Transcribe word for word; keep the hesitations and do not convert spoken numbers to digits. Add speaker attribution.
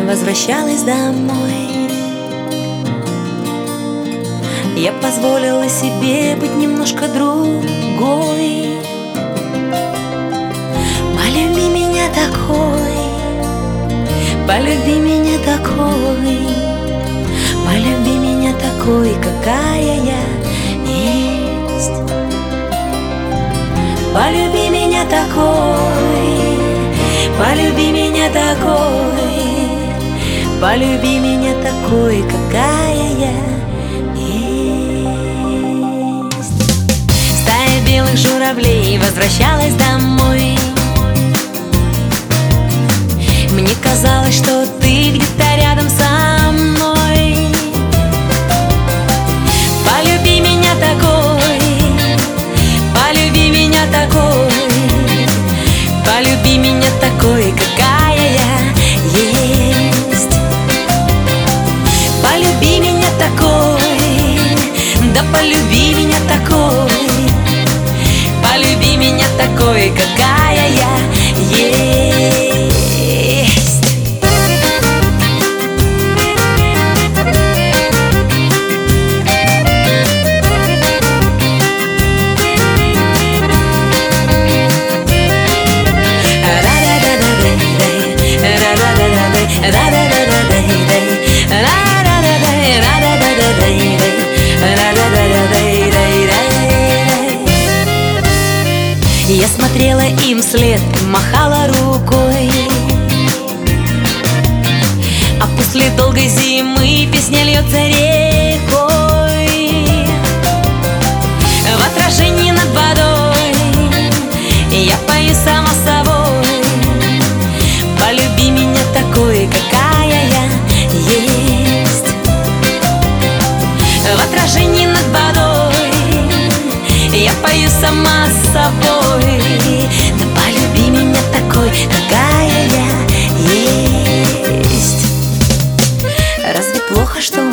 Speaker 1: возвращалась домой, я позволила себе быть немножко другой. Полюби меня такой, полюби меня такой, полюби меня такой, какая я есть. Полюби меня такой, полюби меня такой, полюби меня такой, какая я есть. Стая белых журавлей возвращалась домой. Мне казалось, что ты где-то рядом со мной. Полюби меня такой, полюби меня такой, полюби меня такой, какая я есть. Полюби меня такой, да полюби меня такой, полюби меня такой, какая я есть. Я смотрела им вслед, махала рукой, а после долгой зимы песня льется рекой. В отражении над водой я пою сама собой. Полюби меня такой, какая я есть. В отражении над водой я пою сама собой. Да полюби меня такой, какая я есть. Разве плохо, что